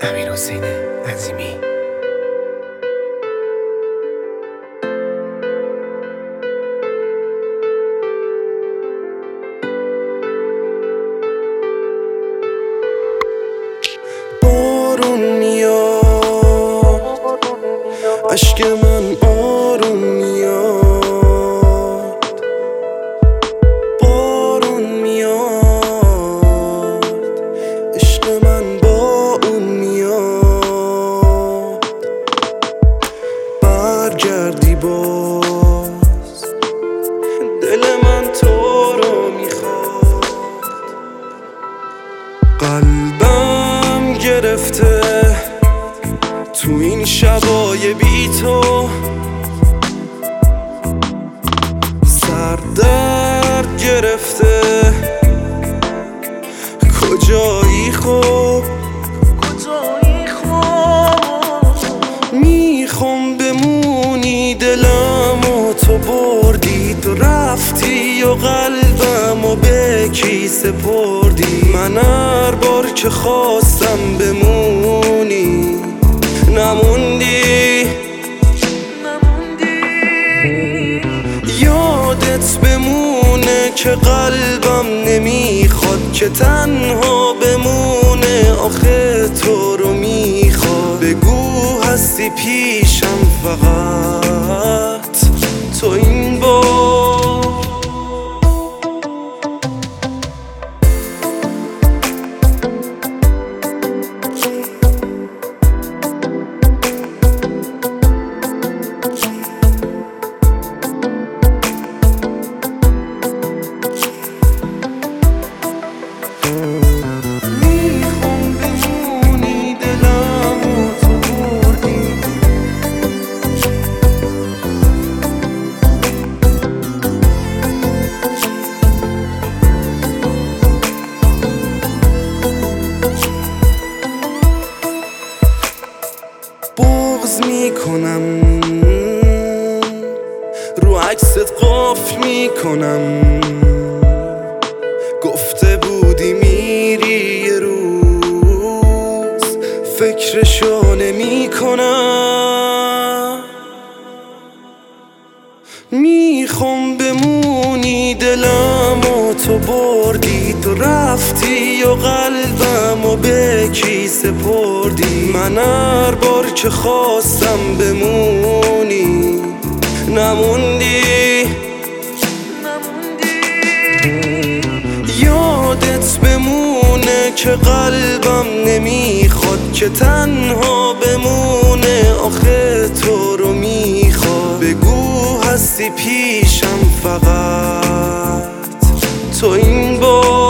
امیرحسین عظیمی. بارون میاد، اشک من آروم میاد. بارون میاد، عشق من با اون میاد. برگردی باز، دل من تو رو میخواد. قلبم گرفته تو این شبای بی تو، سردرد گرفته. کجایی خوب میخوام بمونی، دلم و تو بردی، تو رفتی و قلبم و به کی سپردی. من هر بار که خواستم بمونی نموندی. یادت بمونه که قلبم نمیخواد که تنها بمونه، آخه تو رو میخواد. بگو هستی پیشم فقط تو این بار. بغض میکنم، رو عکست قاف میکنم. گفته بودی میری یه روز، فکرشو نمیکنم. میخوام بمونی، دلم و تو بردی، تو رفتی و قلبم و به کی سپردی. من هر بار که خواستم بمونی نموندی. یادت بمونه که قلبم نمیخواد که تنها بمونه، آخه تو رو میخواد. بگو هستی پیشم فقط تو این بار.